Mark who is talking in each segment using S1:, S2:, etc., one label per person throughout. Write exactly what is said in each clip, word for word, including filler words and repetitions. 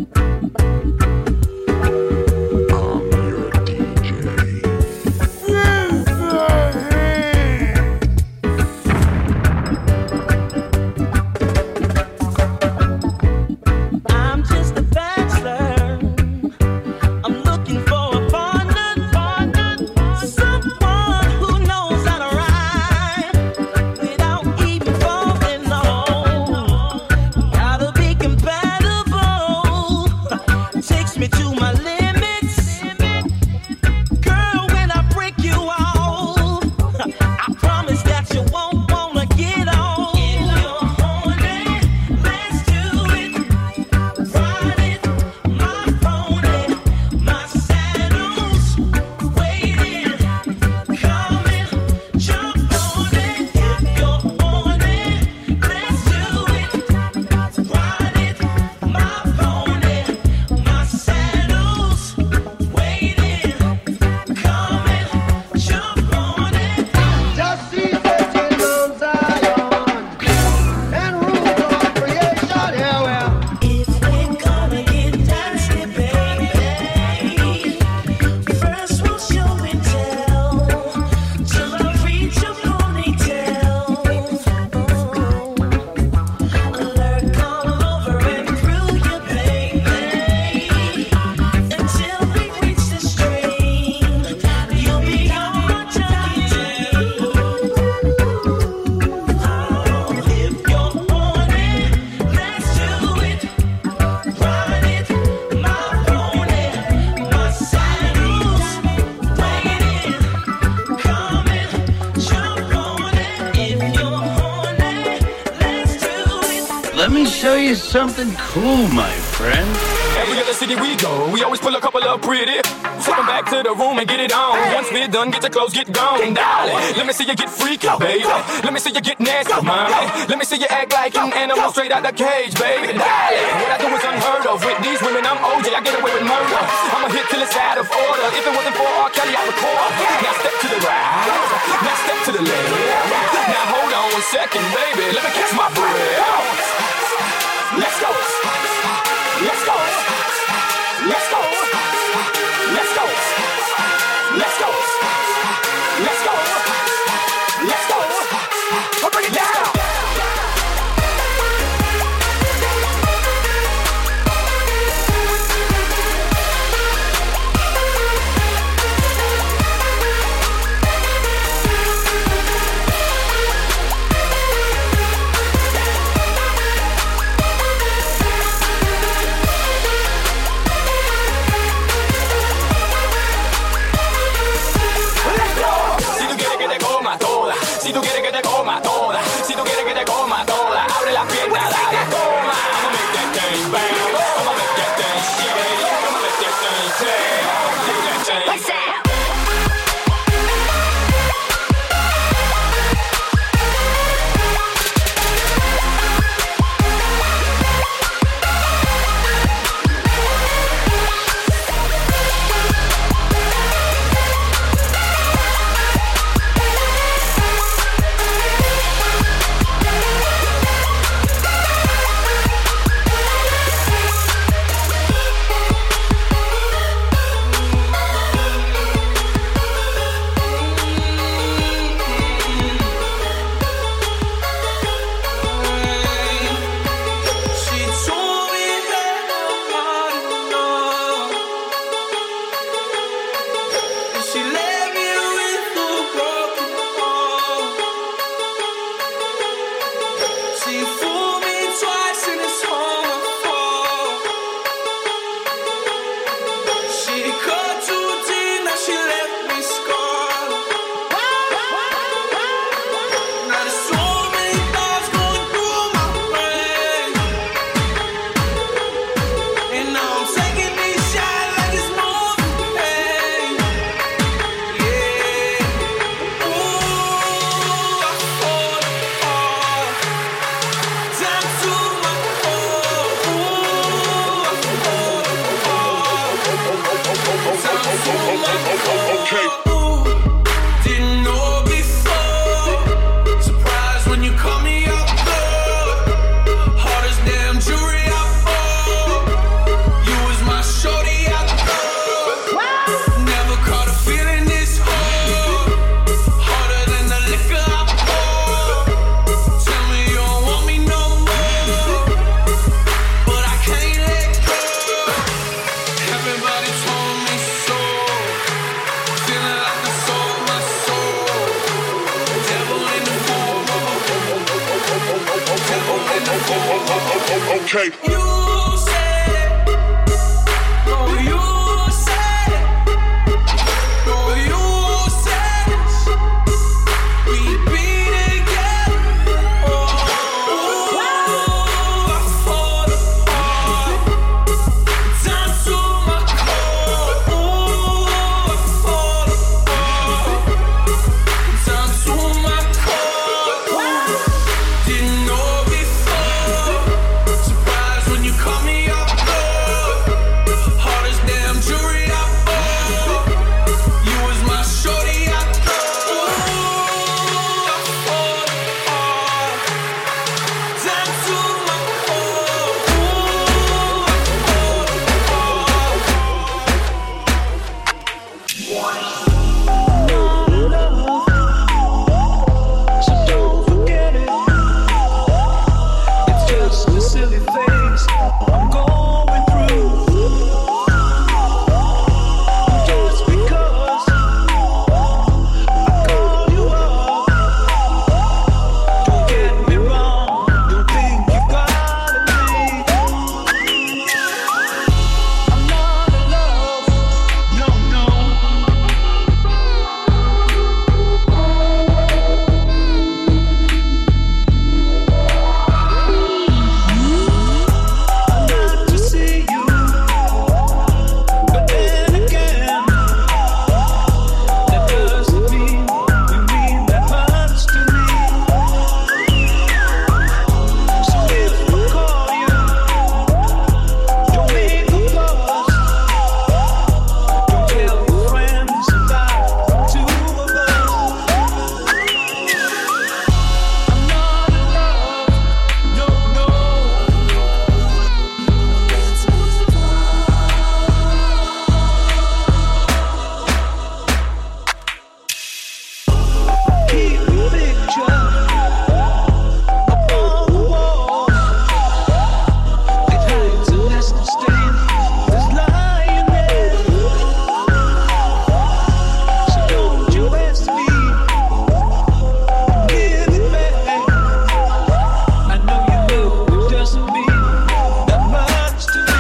S1: Let me show you something cool, my friend.
S2: Every other city we go, we always pull a couple up pretty. Take them back to the room and get it on. Once we're done, get your clothes, get gone, darling. Let me see you get freaky, baby. Let me see you get nasty, mommy. Let me see you act like an animal straight out the cage, baby. Darling, what I do is unheard of. With these women, I'm O J, I get away with murder. I'ma hit till it's out of order. If it wasn't for R. Kelly, I would record. Now step to the right, now step to the left. Now hold on one second, baby. Let me catch my breath. Let's go. Let's go. Let's go. Let's go. Let's go. Let's go. Let's go. I'll bring it down.
S3: okay.
S4: You said, no, you said, no, you said, we'd be together. Oh, ooh, I fall apart. Down to my core. Ooh, I fall apart. Down to my core. Didn't know before. Surprised when you call me up. Hardest damn jewelry I bought. You was my shorty I thought. Ooh, I fall apart. Down to my core. Ooh, I fall apart. So don't forget it. It's just a silly phase I'm going through. Just because I call you up. Don't get me wrong, don't think you got me. I'm not in love, no, no. I'd love to see you, but then again, that doesn't mean you mean that much to me. So if I call you, don't make a fuss. Don't tell your friends about the two of us. I'm not in love, no, no. Keep your picture up on the wall. It hides a lesson stain that's lying there. So don't you ask me, give it back. I know you know it doesn't mean that much to me.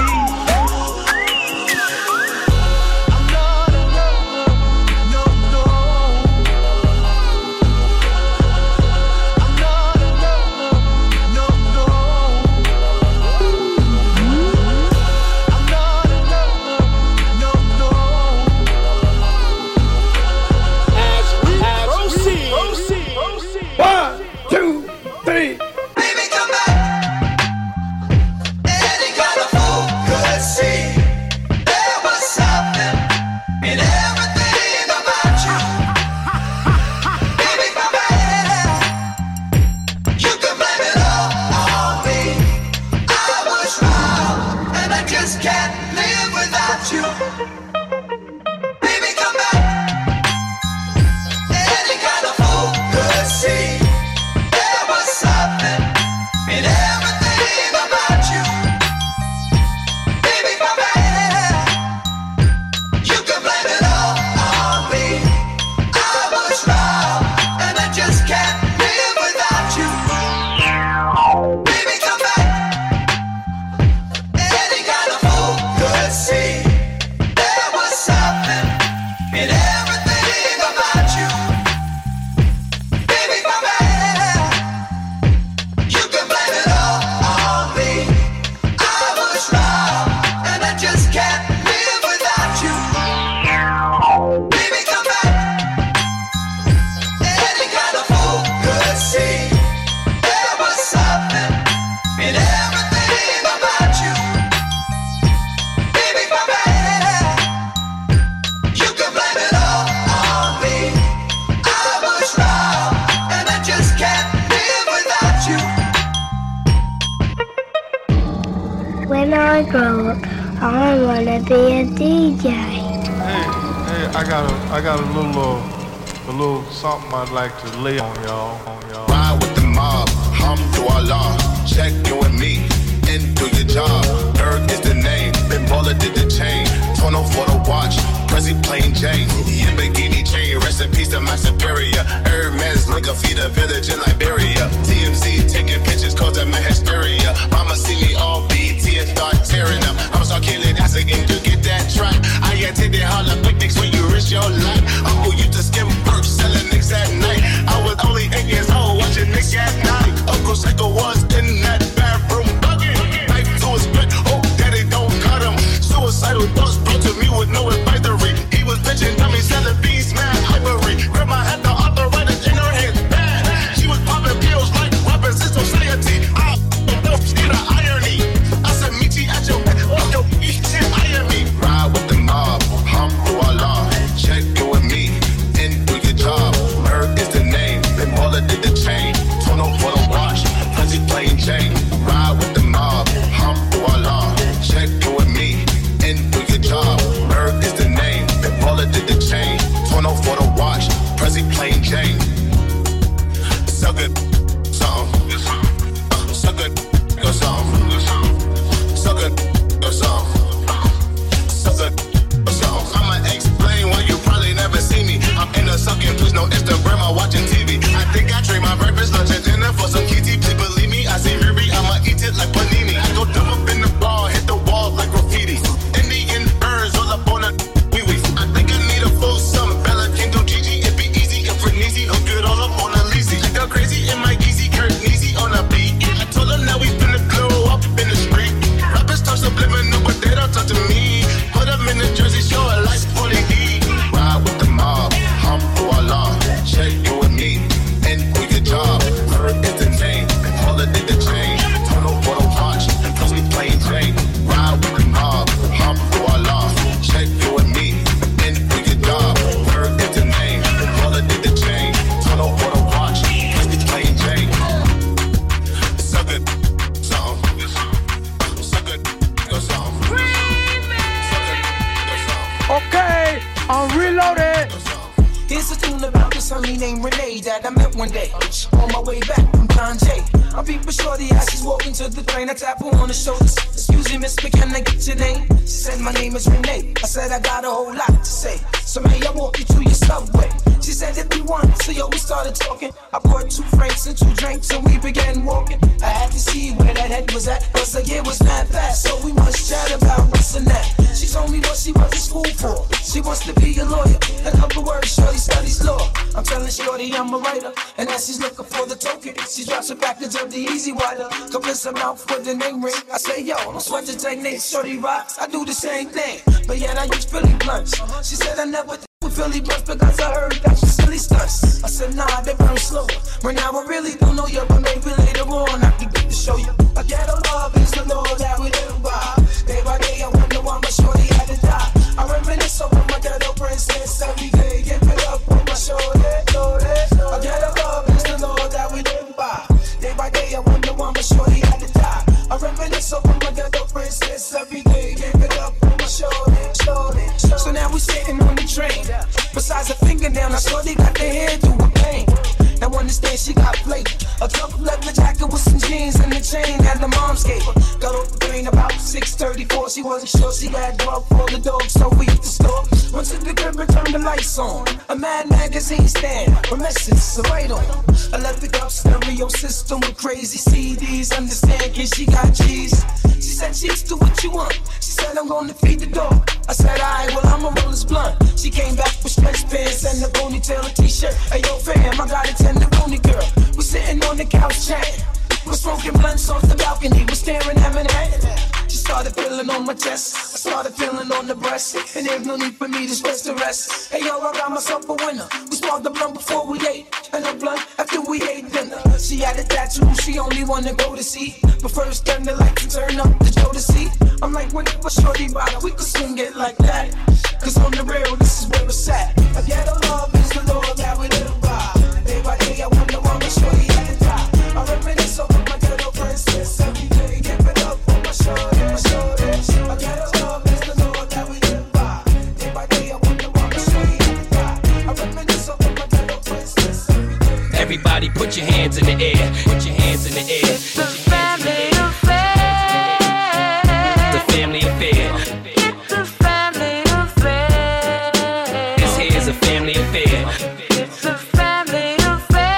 S4: I'm not in love, no, no. I'm not in love, no, no. I'm not in love, no, no.
S3: As we proceed, proceed, proceed. One, two, three.
S4: Baby, come back. Any kind of fool could see there was something in everything about you. Baby, come back. You can blame it all on me. I was wrong, and I just can't live without you. Baby, come back. Any kind of fool could see there was something in everything about you. Baby, come back. You can blame it all on me. I was wrong, and I just can't live without you. Baby, come back. Any kind of fool could see there was something in everything about you. Baby, come back. You can blame it all on me. I was wrong, and I just can't live without you. Baby, come back. Any kind of fool could see there was something in everything about you. Baby, come back. You can blame it all on me. I was wrong, and I just can't live without you.
S5: When I grow up, I wanna be a D J.
S6: Hey, hey, I got a, I got a little, uh, a little something I'd like to lay on y'all, on y'all.
S3: Ride with the mob, Alhamdulillah. Check you and me, and do your job. Erg is the name, Ben Baller did the chain. Tono for the watch, Prezi plain Jane. Yambagini chain, rest in peace to my superior. Hermes Linka feed a village in Liberia. T M Z taking pictures, cause I'm a hysteria. Mama see me all
S7: honey named Renee that I met one day on my way back from John Jay. I'm peeping shorty as she's walking to the train. I tap her on the shoulders. Excuse me, Miss, can I get your name? She said, my name is Renee. I said, I got a whole lot to say. So may I walk you to your subway? She said, if you want. So yo, we started talking. I bought two francs and two drinks and we began walking. I had to see where that head was at, cause the year was mad fast. So we must chat about this and that. She told me what she went to school for. She wants to be a lawyer. In other words, shorty studies law. I'm telling shorty I'm a writer. And as she's looking for the token, she drops a package of the Easy Rider. Covers her mouth with the name ring. I say, yo, don't sweat the technique, shorty rocks. I do the same thing, but yet I use Philly blunts. She said I never did with Philly blunts because I heard that you silly stunts. I said, nah, they burn slow. Right now I really don't know you, but maybe later on I can get to show you. A ghetto love is the law that we live by. Day by day I wonder why my shorty had to die. I reminisce over my ghetto princess every day. Give it up on my shoulder, shoulder. A ghetto love is the law that we live by. Day by day I wonder why my shorty had to die. I reminisce over my ghetto princess every day. Give it up on my shoulder, shoulder. So now we sitting on the train. Besides a fingernail, now shorty got the hair through a pain. Now understand she got flake. A tough leather jacket with some jeans and the chain that the mom's gave her. Got off the train about six thirty-four. She wasn't sure she had drug for the dog, so we hit the store. Went to the crib and turned the lights on. A Mad magazine stand, a message, a right on. I left it up stereo system with crazy C Ds. Understand, kid, she got G's. She said, cheeks, do what you want. She said, I'm gonna feed the dog. I said, alright, well, I'ma roll this blunt. She came back with stretch pants and a ponytail, a t-shirt. Hey, yo, fam, I got a tenderoni girl. We sitting on the couch chatting. We're smoking blunts off the balcony. We're staring at Manhattan. She started feeling on my chest. I started feeling on the breast. And there's no need for me to stress the rest. Hey, yo, I got myself a winner. We smoked the blunt before we ate. And a blunt after we ate dinner. She had a tattoo she only wanna go to see. But first, turn the lights and turn up the Jodeci. I'm like, whenever shorty ride, we could swing it like that. Cause on the real, this is where it's at. A ghetto love is the law that we live by. Day by day, I wonder why my shorty had to die. I reminisce over my ghetto princess every day. Give it up on my shoulder, my shoulder. A ghetto love is the law that we live by. Day by day, I wonder why my shorty had to die. I reminisce over my ghetto princess every day.
S2: Everybody put your hands in the air. Put your hands in the air.
S4: It's a family affair.
S2: The family affair.
S4: It's a family affair.
S2: This here's a family affair.
S4: It's a family affair.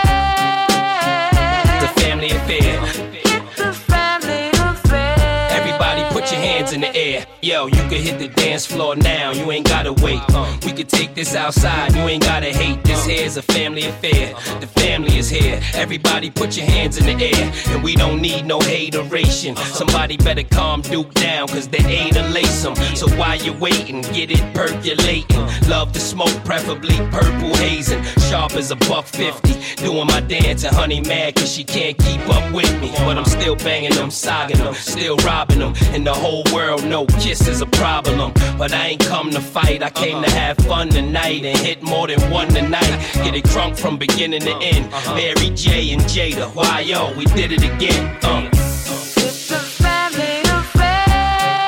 S2: The family affair.
S4: It's a family affair.
S2: Everybody put your hands in the air. Yo, you can hit the dance floor now, you ain't gotta wait. We could take this outside, you ain't gotta hate. This here's a family affair. The family is here. Everybody put your hands in the air. And we don't need no hateration. Somebody better calm Duke down, cause they ain't a lace 'em. So while you're waiting, get it percolating. Love to smoke, preferably purple hazing. Sharp as a buck fifty. Doing my dance and honey mad cause she can't keep up with me. But I'm still banging them, sogging them, still robbing them. And the whole world know kiss is a problem. But I ain't come to fight, I came to have fun tonight. And hit more than one tonight. Get it crunk from beginning to end. Mary J and Jada, why yo, we did it again. Uh.
S4: It's a family affair.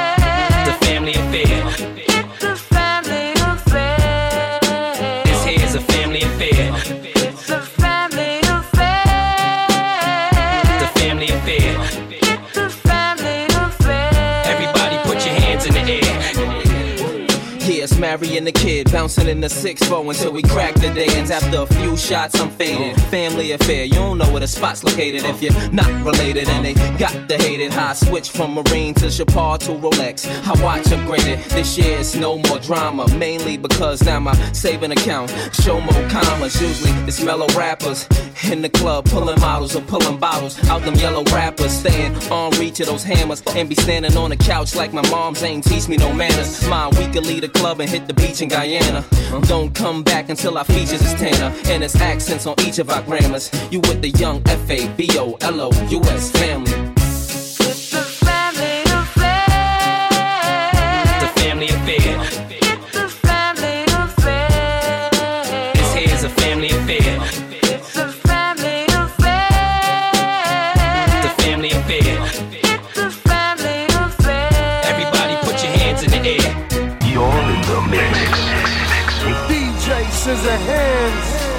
S2: The family affair.
S4: It's a family affair.
S2: This here's a family affair.
S4: It's a family affair.
S2: The family affair.
S4: It's a family affair.
S2: Everybody put your hands in the air.
S8: Yeah, it's Mary and the kid bouncing in the six four until we crack the dance. After a few shots, I'm faded. Family affair, you don't know where the spot's located if you're not related. And they got the hated. How I switch from Marine to Chapar to Rolex. I watch upgraded. This year it's no more drama, mainly because now my saving account show more commas. Usually it's mellow rappers in the club pulling models or pulling bottles out them yellow rappers. Staying on reach of those hammers and be standing on the couch like my mom's ain't teach me no manners. Mine, we could lead a club and hit the beach in Guyana. Don't come back until our features is Tanner and it's accents on each of our grammars. You with the young F A B O L O U S family.
S4: It's a family affair.
S2: The family affair.
S4: It's a family affair.
S2: This here's a family affair.
S4: It's a family affair.
S2: The family affair.
S4: It's a family affair.
S2: Everybody put your hands in the air.
S9: You're in the mix.
S6: D J Scissor Hands.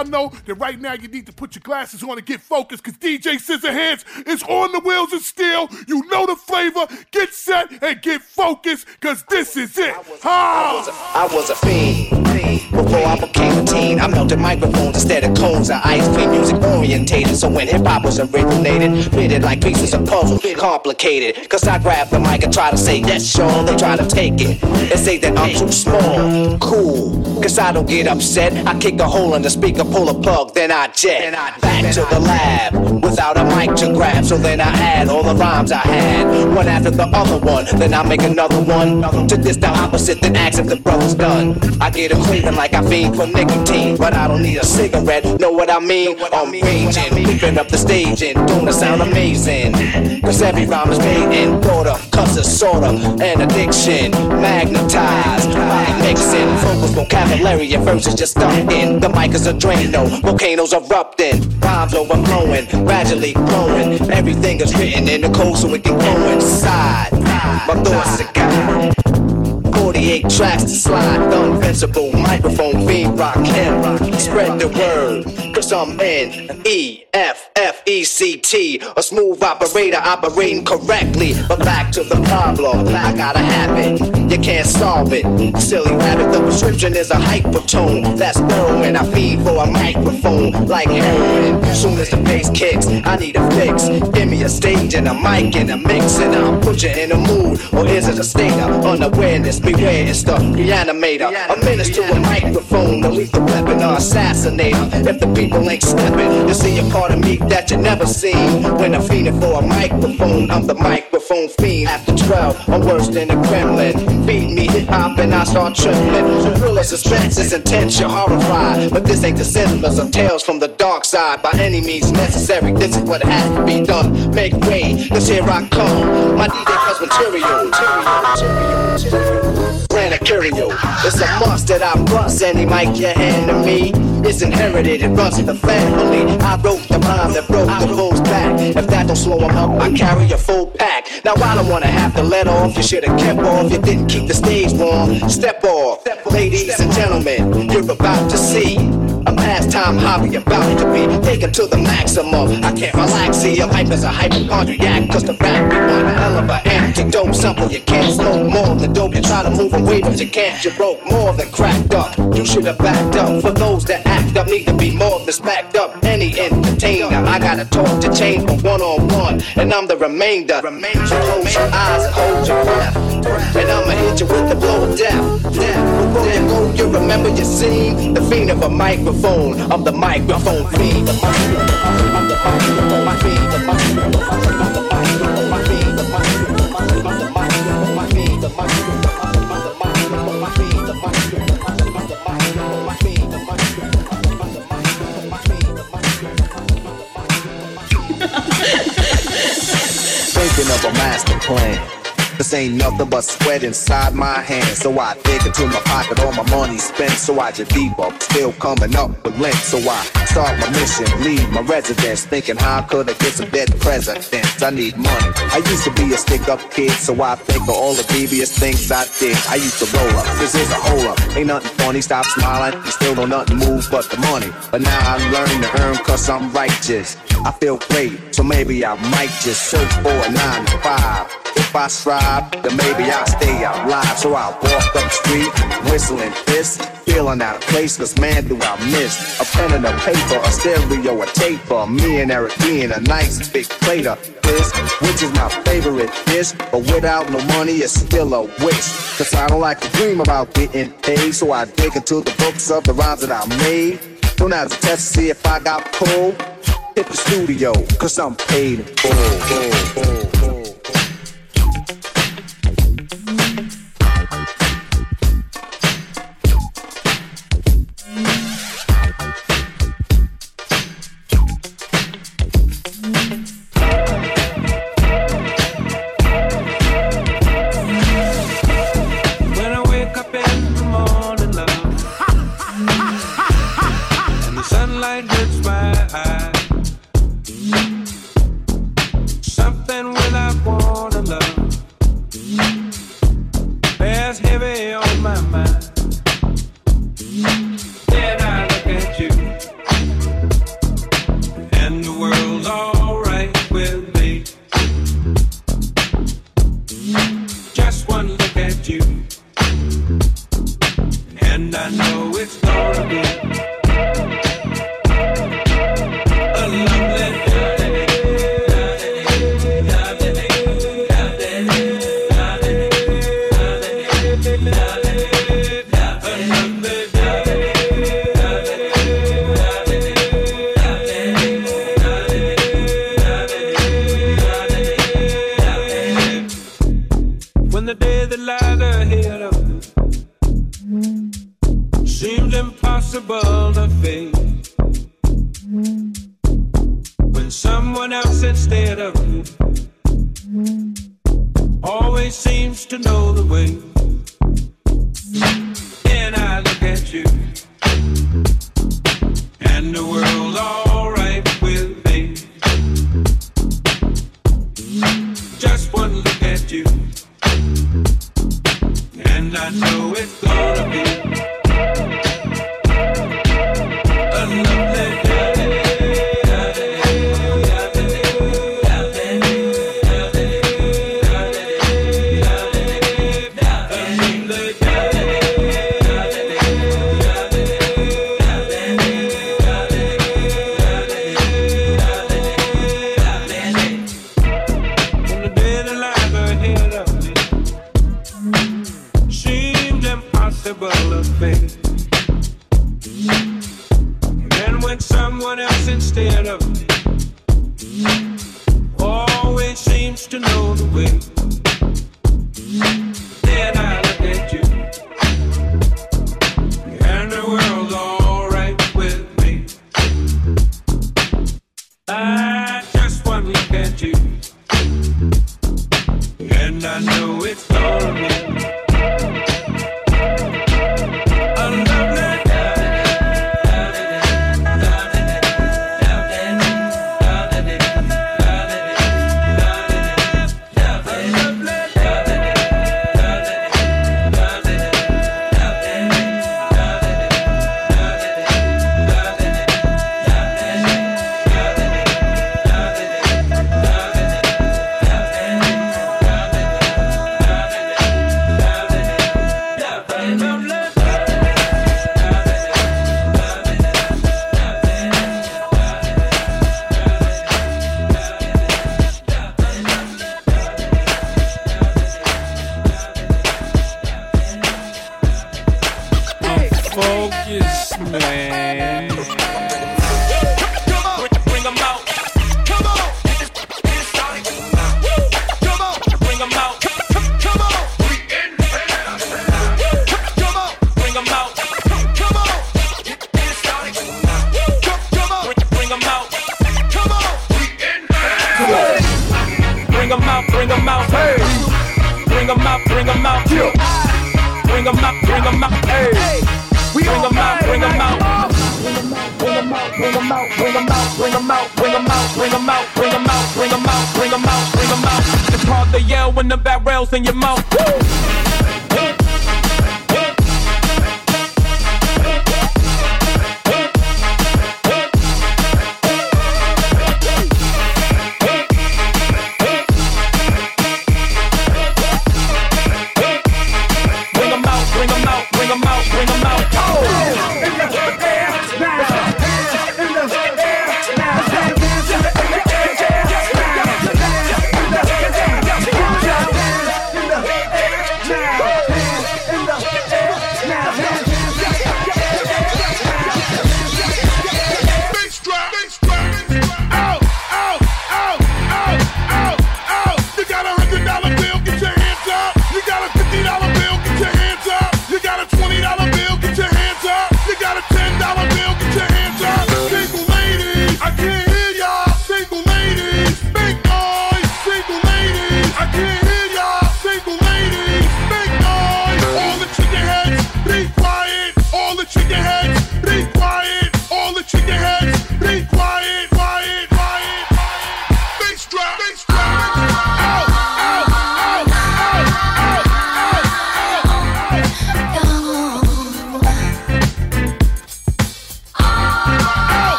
S9: y'all know that right now you need to put your glasses on and get focused, because D J Scissorhands is on the wheels of steel. You know the flavor. Get set and get focused, because this is it. Ha!
S10: I was a fiend before I became a teen. I melted microphones instead of cones of ice cream, music orientated. So when hip hop was originated, fitted like pieces of puzzle, complicated. Cause I grab the mic and try to say yes, sure. They try to take it and say that I'm too small. Cool, cause I don't get upset. I kick a hole in the speaker, pull a plug, then I jet back to the lab without a mic to grab. So then I add all the rhymes I had, one after the other one. Then I make another one to diss the opposite, then ask if the brother's done. I get a craving like I fiend for nicotine, but I don't need a cigarette. Know what I mean? I'm raging, leaping up the stage and doing it sound amazing. Cause every rhyme is made in order, cusses sorta, an addiction, magnetized by mixing. Focus vocabulary and verses just stuck in. The mic is a Drano, volcanoes erupting, rhymes overflowing, gradually growing. Everything is written in the code so it can coincide. My thoughts are gone. forty-eight tracks to slide, the invincible microphone fiend rock him. Spread the word, cause I'm N E F F E C T, a smooth operator operating correctly. But back to the problem, I got a habit, you can't solve it. Silly rabbit, the prescription is a hypertone. That's heroin, I feed for a microphone like heroin. Soon as the bass kicks, I need a fix. Give me a stage and a mic and a mix, and I'll put you in a mood. Or is it a state of unawareness? Beware, it's the reanimator. A menace to a microphone, a lethal weapon or assassinator. If the people ain't stepping, you see a part of me that you never seen. When I'm feeding for a microphone, I'm the microphone fiend. After twelve, I'm worse than a gremlin. Feed me hip hop and I start trembling. The real suspense is intense, you're horrified. But this ain't the senseless of tales from the dark side. By any means necessary, this is what has to be done. Make way, cause here I come. My D J plus material. Brand of curio. It's a must that I bust any mic you hand to me. It's inherited, it runs in the family. I wrote the rhyme that broke the bull's back. If that don't slow him up, I carry a full pack. Now I don't wanna have to let off. You should've kept off, you didn't keep the stage warm. Step off, ladies and gentlemen, you're about to see a pastime hobby about to be taken to the maximum. I can't relax, see a hype as a hypochondriac. Cause the rap be one hell of an antidote. Something you can't smoke more than dope. You try to move away but you can't. You broke more than cracked up. You should've backed up. For those that act up, need to be more than smacked up. Any entertainer, I gotta talk to change from one on one, and I'm the remainder. So close your eyes and hold your breath, and I'ma hit you with the blow of death. Before you go, you remember your scene. The fiend of a microphone, I'm the microphone fiend. The microphone, I'm the microphone fiend. The microphone, I'm the microphone fiend. The microphone, I'm the microphone fiend. The microphone, I'm the microphone fiend. The microphone. Thinking of a master plan. This ain't nothing but sweat inside my hands. So I dig into my pocket, all my money spent. So I just debug, still coming up with lint. So I start my mission, leave my residence, thinking how could I get some dead presidents? I need money. I used to be a stick-up kid, so I think of all the devious things I did. I used to roll up, this is a hole up. Ain't nothing funny, stop smiling. You still don't nothing move but the money. But now I'm learning to earn cause I'm righteous. I feel great, so maybe I might just search for a nine to five. If I strive, then maybe I'll stay out live. So I walk up the street, whistling this, feeling out of place, cause man do I miss a pen and a paper, a stereo, a taper. Me and Eric being a nice big plate of this, which is my favorite dish. But without no money, it's still a wish. Cause I don't like to dream about getting paid. So I dig into the books of the rhymes that I made. Don't have to test to see if I got pulled. Hit the studio, cause I'm paid in full. full, full, full.
S4: Something without world's alright with me. Just one look at you, and I know it's gonna be a lovely day. When the day that lies ahead of me seems impossible to face, when someone else instead of me always seems to know the way, then I look at you and the world's alright with me. Just one look at you and I know it's gonna be a lovely day. When the day that lies ahead of me seems impossible to face, and when someone else instead of me always seems to know the way, then I look at you and the world's alright with me. I just one look at you and I know it's gonna be a lovely focus, man. Bring 'em out. Come on. Come on. Bring 'em out. Come on. We in here. Come on. Bring 'em out. Come on. Come on. Bring 'em out. Come on. We in here. Bring 'em out. Bring 'em out. Hey. Bring 'em out. Bring 'em out. Bring 'em out. Bring 'em out. Hey. Bring 'em out, bring 'em out. Bring 'em out, bring 'em out, bring 'em out, bring 'em out, bring 'em out, bring 'em out, bring 'em out, bring 'em out, bring 'em out, bring 'em out, bring 'em out. It's hard to yell when the barrel's in your mouth. Bring 'em out, bring 'em out, bring 'em out, bring 'em out.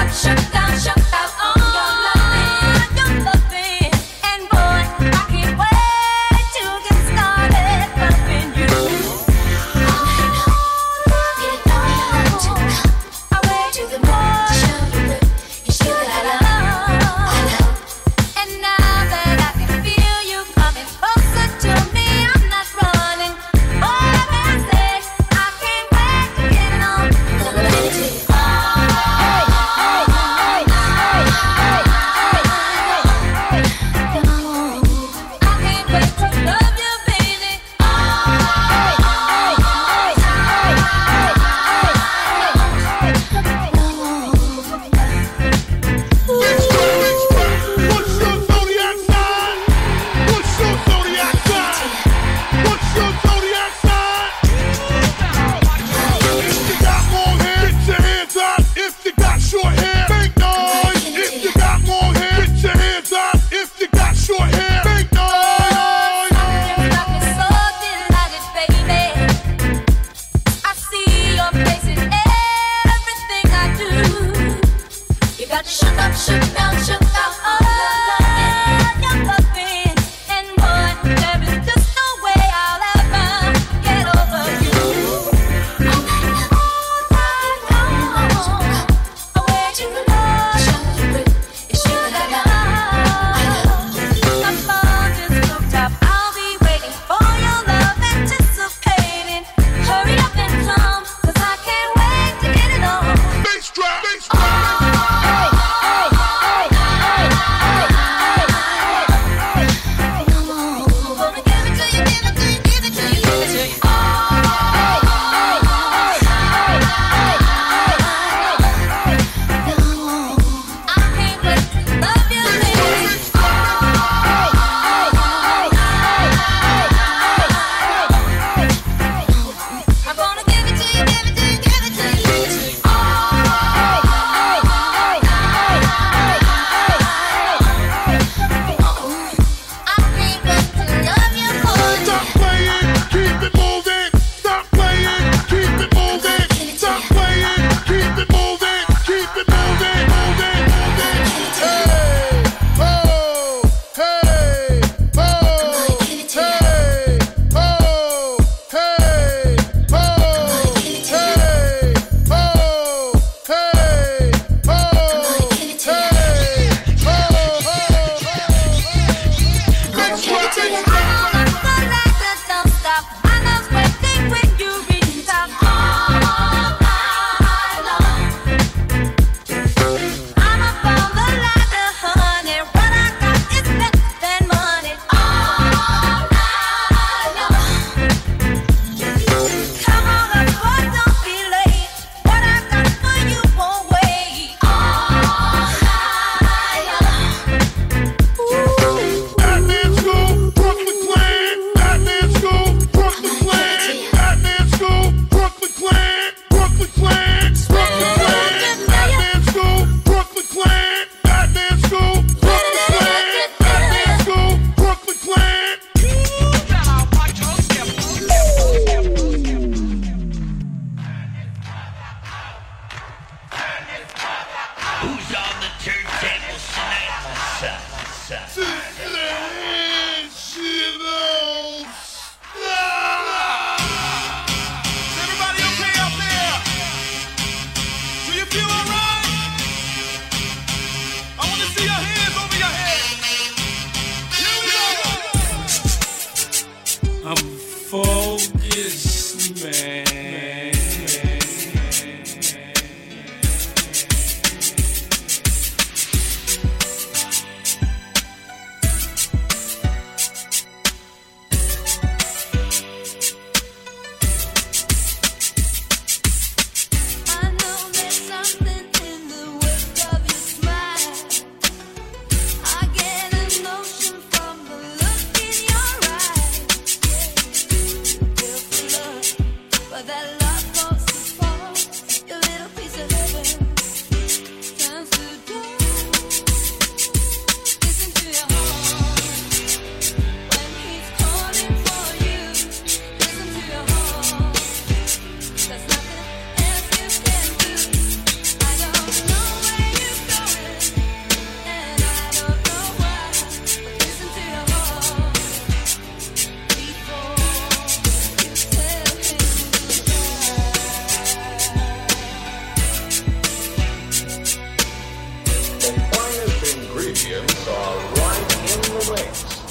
S11: Hey, hey,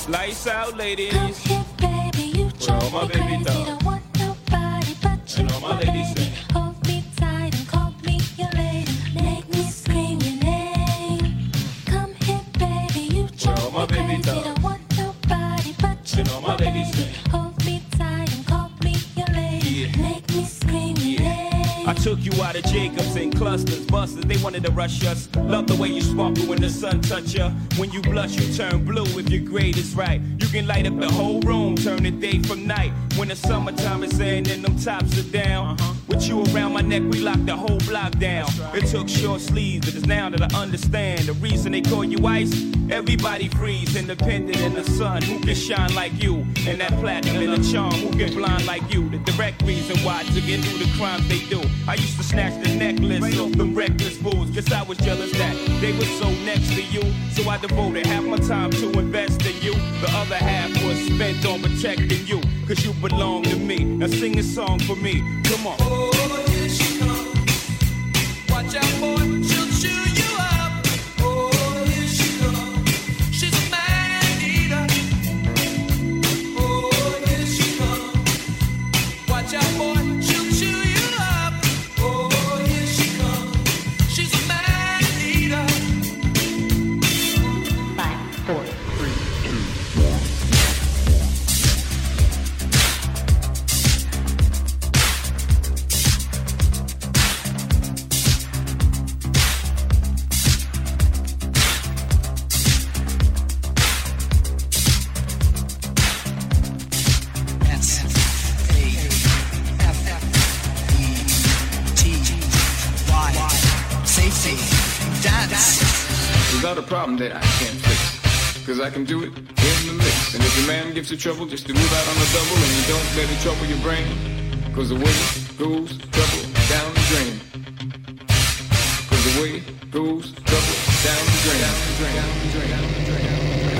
S2: Lights out, ladies.
S11: Come here, baby, you
S2: Where all my
S11: drive me
S2: baby
S11: crazy.
S2: dogs?
S11: Don't want nobody but you.
S2: And all my ladies
S11: baby.
S2: sing.
S11: Hold me tight and call me your lady. Make me scream your name. Come here, baby, you
S2: Where all
S11: drive
S2: my
S11: me
S2: baby
S11: crazy.
S2: dogs?
S11: Don't want nobody but you.
S2: And all my ladies
S11: baby.
S2: sing.
S11: Hold me tight and call me your lady.
S2: Yeah.
S11: Make me scream your name.
S2: I took you out of Jacobs in clusters, busters, they wanted to rush us. Love the way you sparkle when the sun touch ya. When you blush, you turn blue if your grade is right. You can light up the whole room, turn the day from night. When the summertime is in and them tops are down. Uh-huh. With you around my neck, we locked the whole block down. Right. It took short sleeves, but it's now that I understand the reason they call you ice. Everybody freeze, independent in the sun. Who can shine like you? And that platinum in the charm, who can blind like you? The direct reason why to get through the crimes they do. I used to snatch the necklace off them reckless fools, cause I was jealous that they were so next to you. So I devoted half my time to invest in you. The other half was spent on protecting you, cause you belong to me. Now sing this song for me, come on.
S4: Oh, here she comes. Watch out, boy, she'll chew you up. Oh, here she comes. She's a man eater. Oh, here she comes. Watch out, boy, she'll chew you up. Oh, here she comes. She's a man eater.
S12: Five, four, three, two,
S2: Without a problem that I can't fix, cause I can do it in the mix. And if your man gives you trouble, just to move out on the double, and you don't let it trouble your brain, cause the way goes trouble down the drain. Cause the way goes trouble down the drain. Down the drain. Down the drain. Down the drain. Down the drain.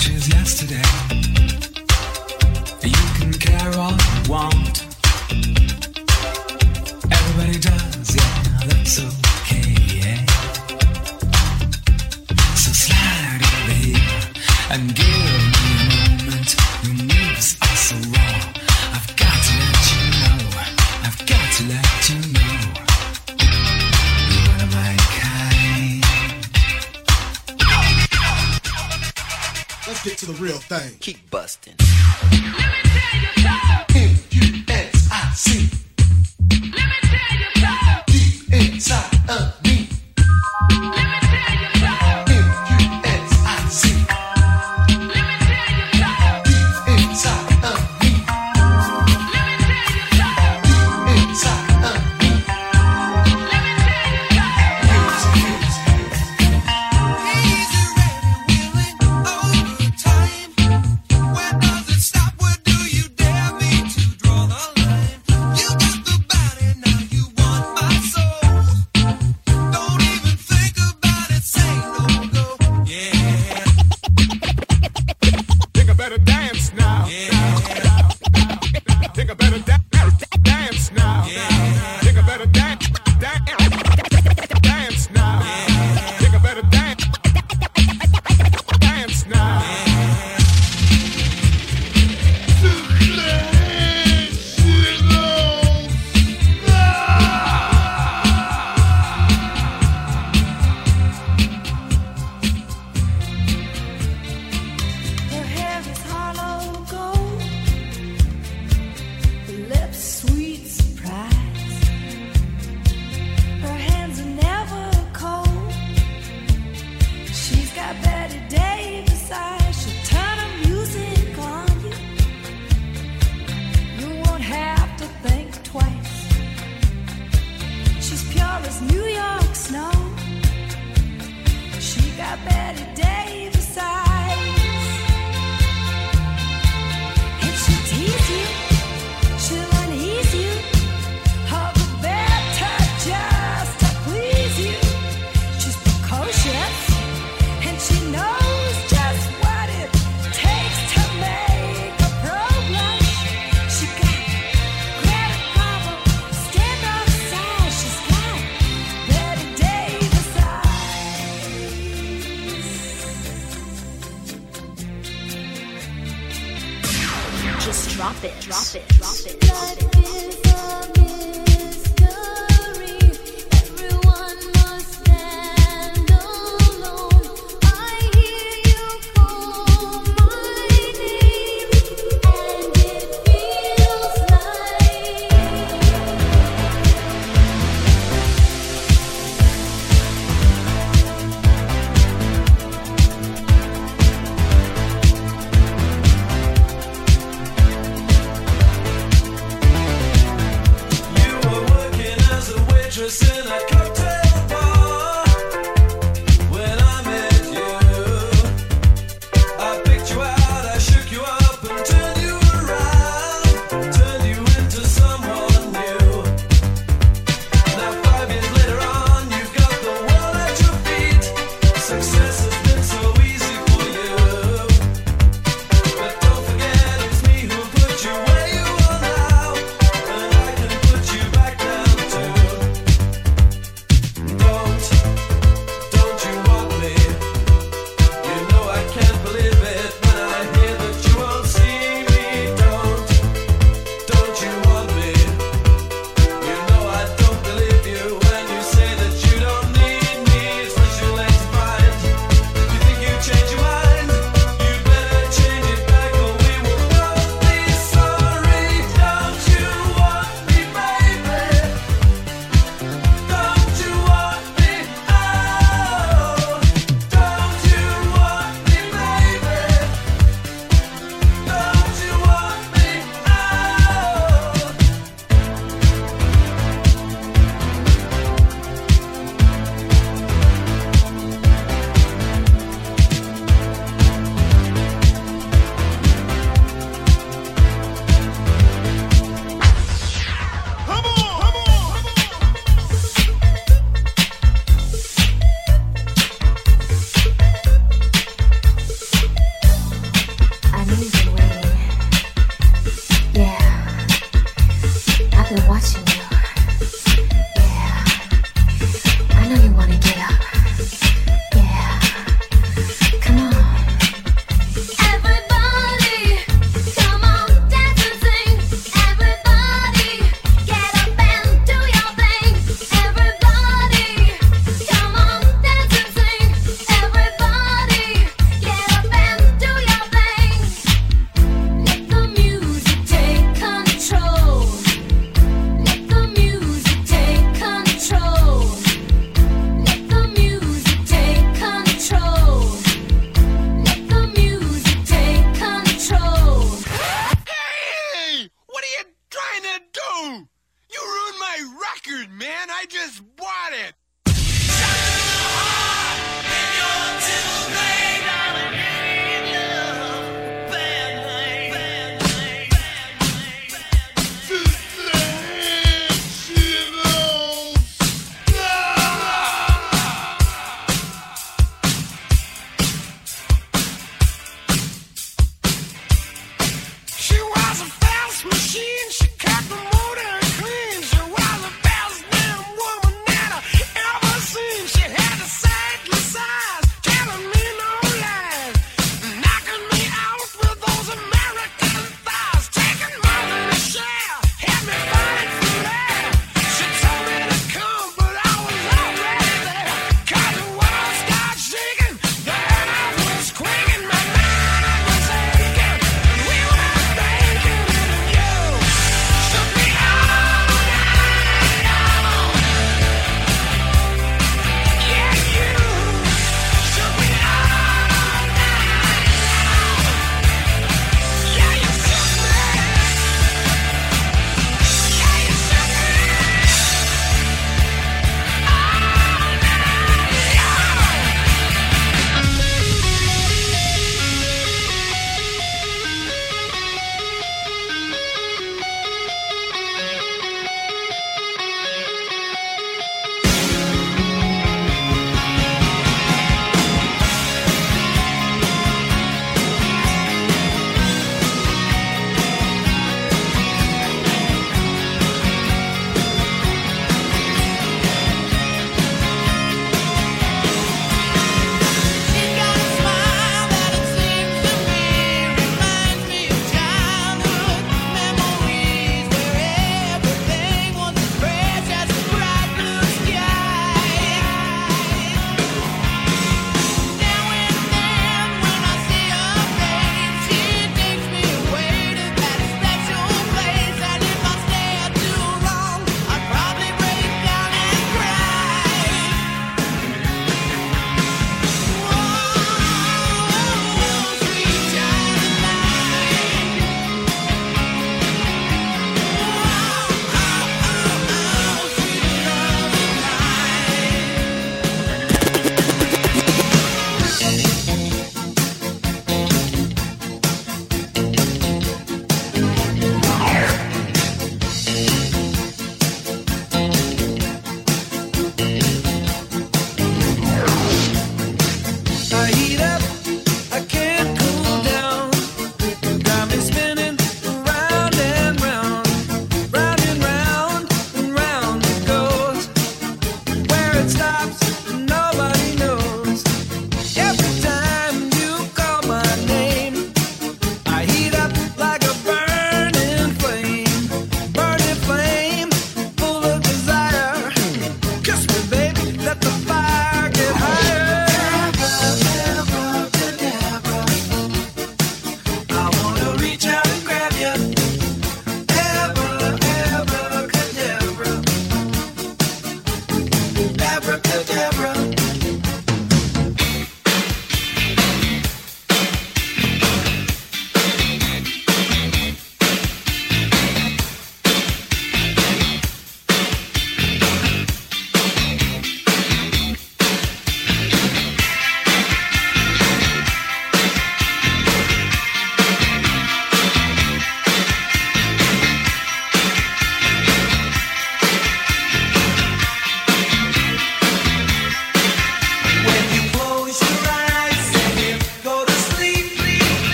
S13: much as yesterday. You can care all you want. Everybody does, yeah, that's okay, yeah. So slide over here and give me a moment. Your moves are so raw. I've got to let you know. I've got to let you know. You're one of my kind.
S14: Let's get to the real thing.
S8: Keep busting.
S14: M U S I C.
S4: Let me tell you about
S14: Deep inside of me.
S4: Let me tell you about
S14: M U S I C.
S4: Let me tell you about
S14: Deep inside of me.
S4: Let me tell you about
S14: Deep inside of me.
S4: Let me tell you about
S14: Music, music, music.
S4: Easy, ready, willing, overtime. Where does it stop? Where do you dare me to draw the line? You got the body, now you want my soul. Don't even think about it, say no go. Yeah,
S2: Think I better dance now. Think I better da- dance now. Think I better dance, dance, dance now. Think I better dance, dance now.
S11: Her hair is hollow gold, her lips sweet surprise. Her hands are never cold. She's got Betty Davis eyes. She'll turn her music on you. You won't have to think twice. She's pure as New York snow. She got Betty Davis eyes. And she'll tease you, she'll unease you, all the better just to please you. She's precocious, and she knows just what it takes to make a pro blush. She got Greta Garbo, stand off side. She's got Betty Davis eyes.
S15: Just drop it, drop it, drop it, drop it.
S11: Life is a mystery. Everyone must stand alone. I hear you call my name, and it feels like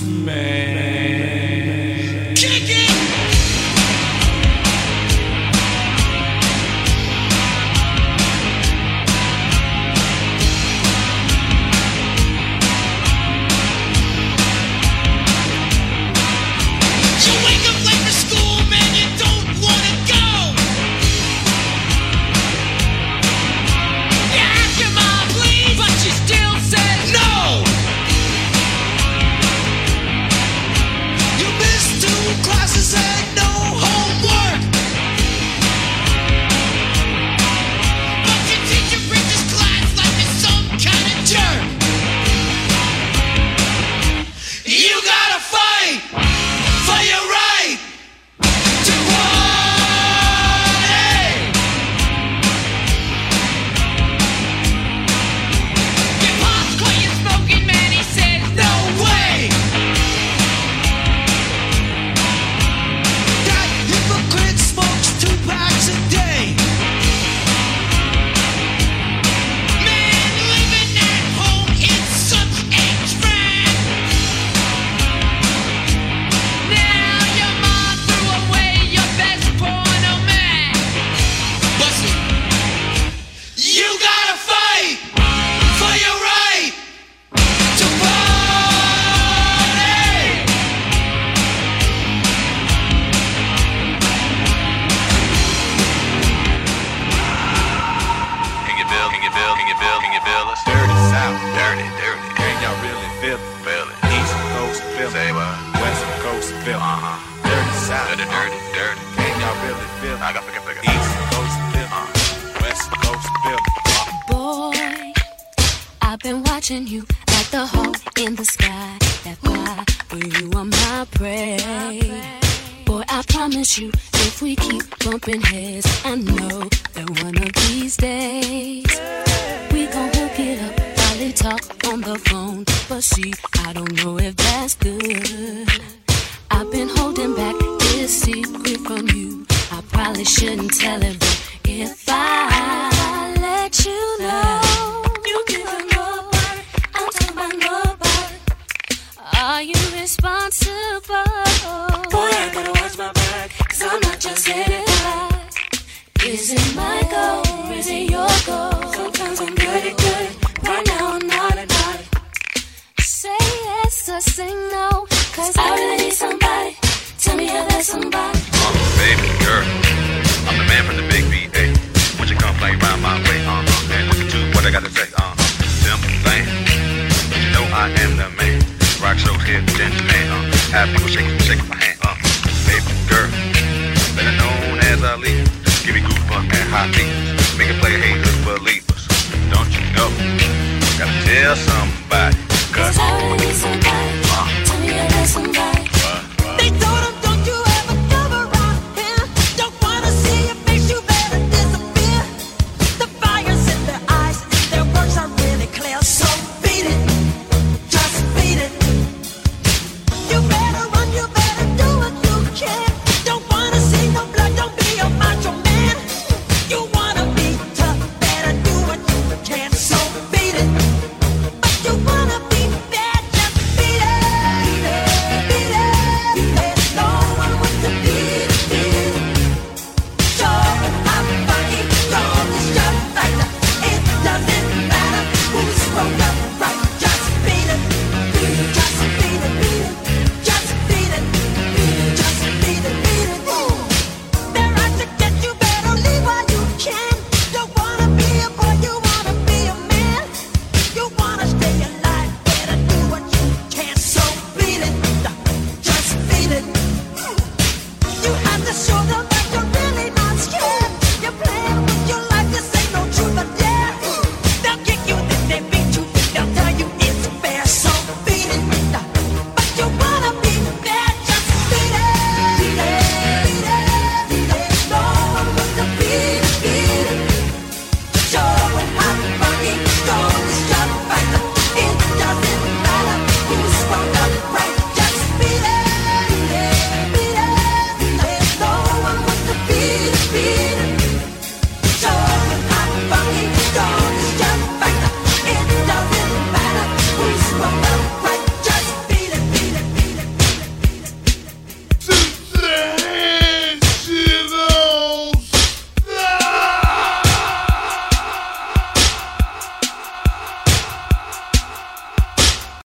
S4: man. Kick it! You wake up late for school, man, you don't wanna go. You ask your mom, please, but she still says no. You missed two classes and no homework. But your teacher preaches class like it's some kind of jerk. You gotta fight for your right to party. Your pops caught you smoking, man, he said, no way. That hypocrite smokes two packs a day. Man, living at home is such a drag. Now your mom threw away your best porno mag. Bust it. You gotta fight for your right to party.
S16: Can you feel, can you feel, can you feel, can you feel us? Dirty South, dirty, dirty. Can y'all really feel it? Feel it. East Coast feel it. Say what? West Coast feel it. Uh-huh. Dirty South. Dirty, dirty, dirty. Can y'all really feel it? I got figure, figure. East Coast feel it. Uh-huh. West Coast feel it.
S11: Boy, I've been watching you like the hawk in the sky. That's why you are my prey. Boy, I promise you, if we keep bumping heads, I know that one of these days we gon' hook it up. Probably talk on the phone, but see, I don't know if that's good. I've been holding back this secret from you. I probably shouldn't tell it, but if I let you know, you never know about it. I'm talking about nobody. Are you responsible? Boy, I gotta watch my back, cause I'm not just hitting high. Is it my goal, or is it your goal? Sometimes I'm good at good, right now I'm not at not. Say yes or say no, cause I really need somebody. Tell me how that's somebody.
S16: Uh, baby girl, I'm the man from the big V A. Won't you come play round my way? Uh, and listen to what I gotta say. Uh, simple thing, you know I am the man. Rock shows here, then man. Uh, have people shaking, shaking my hand. Uh, baby girl, better known as a leader. Give me goosebumps and hot feet. Make it play haters believers. Don't you know? Gotta tell somebody. Cause
S11: I really need somebody.